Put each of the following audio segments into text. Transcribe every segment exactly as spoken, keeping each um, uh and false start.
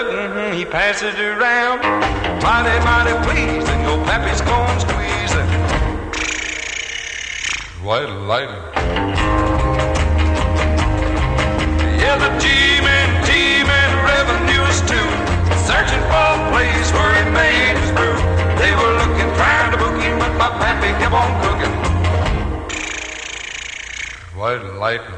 mm-hmm, he passes it around. Mighty, mighty pleased, and your pappy's corn squeezing. White lightning. Yeah, the G-men, G-men, revenues too, searching for a place where he made his brew. They were looking, trying to book him, but my pappy kept on cooking. White lightning.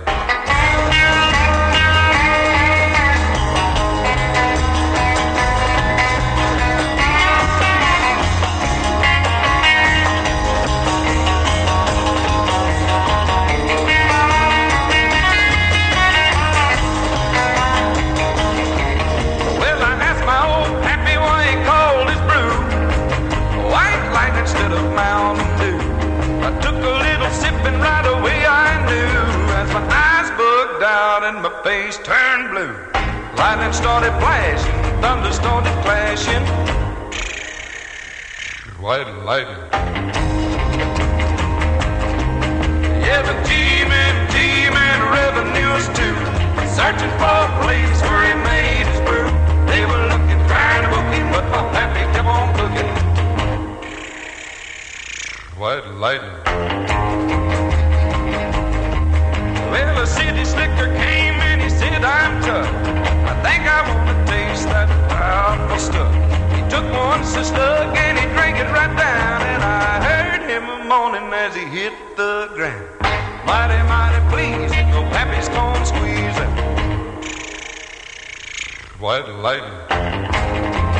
Instead of Mountain Dew, I took a little sip and right away I knew, as my eyes bugged out and my face turned blue. Lightning started flashing, thunder started clashing. White lightning. Yeah, the G-men, G-men, revenues too, searching for a place where he made his brew. They were looking, trying to book him, but my pappy kept on cooking. White lightning. Well, a city slicker came and he said, I'm tough. I think I want to taste that powerful stuff. He took one sister and he drank it right down, and I heard him a moaning as he hit the ground. Mighty, mighty pleased, your pappy's corn squeezing. White lightning.